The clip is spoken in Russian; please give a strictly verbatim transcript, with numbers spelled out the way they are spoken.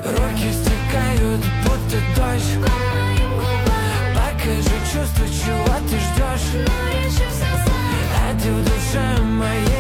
Руки стекают, будто дождь. Покажи чувства, чего ты ждешь. А ты в душе моей